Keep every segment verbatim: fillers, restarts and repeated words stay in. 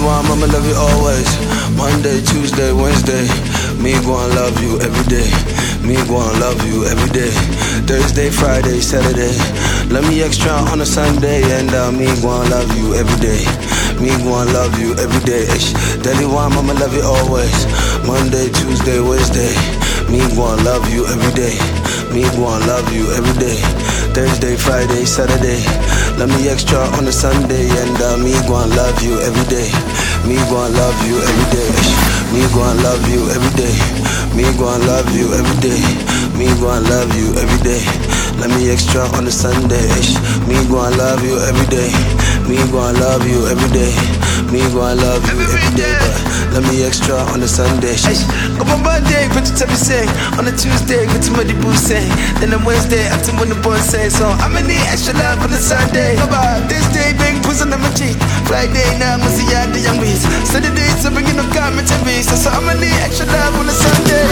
you mom, I'ma love you always. Monday, Tuesday, Wednesday. Me gonna love you every day. Me gonna love you every day. Thursday, Friday, Saturday. Love me extra on a Sunday. And uh, me gonna love you every day. Me gonna love you every day. Daddy, mom, I'ma love you always. Monday, Tuesday, Wednesday. Me gonna love you every day. Me gonna love you every day. Thursday, Friday, Saturday. Love me extra on a Sunday. And uh, me gonna love you every day. Me gonna love you every day. Me gonna love you every day. Me gonna love you every day. Me gonna love you every day. Let me extra on the Sunday. Me gonna love you every day. Me gonna love you every day. Me gonna love you every day. But let me extra on the Sunday. Go on Monday, put your tummy say. On a Tuesday, put your money boo say. Then on Wednesday, after when the boy say. So I'ma need extra love on the Sunday. Go about this day, bring puss on my cheek. Friday, now I'm see ya the young ways. Saturday, so bring in no comment to me. So I'ma need extra love on the Sunday.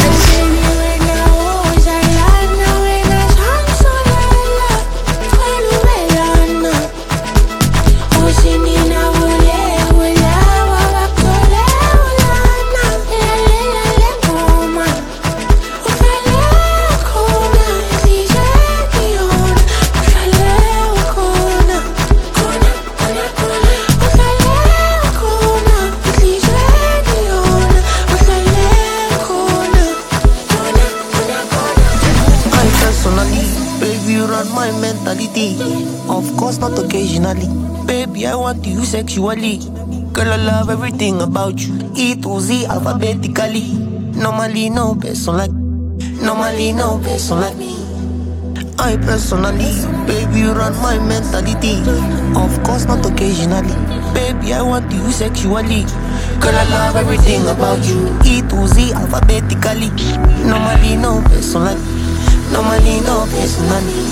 Baby, you run my mentality. Of course, not occasionally. Baby, I want you sexually. Girl, I love everything about you. E to Z alphabetically. Normally, no person like. Normally, no person like me. I personally, baby, you run my mentality. Of course, not occasionally. Baby, I want you sexually. Girl, I love everything about you. E to Z alphabetically. Normally, no person like. Normally, no personally.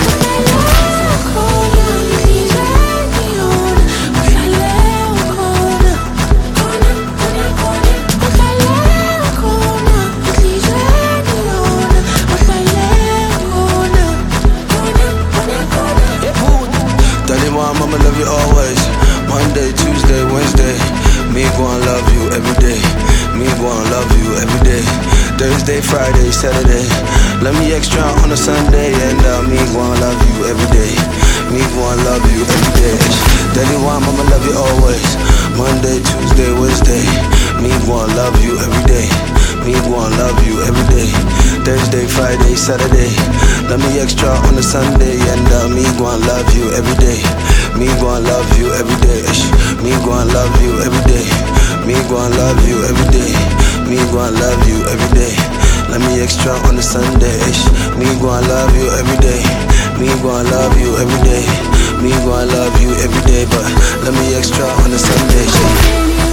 Daddy, mom, I'ma love you always. Monday, Tuesday, Wednesday. Me gonna love you every day. Me gonna love you every day. Thursday, Friday, Saturday. Let me extra on a Sunday. And uh, me gonna love you every day. Me gonna love you every day. Daddy, mom, I'ma love you always. Monday, Tuesday, Wednesday. Me gonna love you every day. Me gonna love you every day. Thursday, Friday, Saturday. Let me extra on a Sunday. And uh, me gonna love you every day. Me gonna love you every day. Me gonna love you every day. Me gonna love you every day. Me gonna love you every day. Let me extra on the Sunday. Me gonna love you every day. Me gonna love you every day. Me gonna love you every day. But let me extra on the Sunday.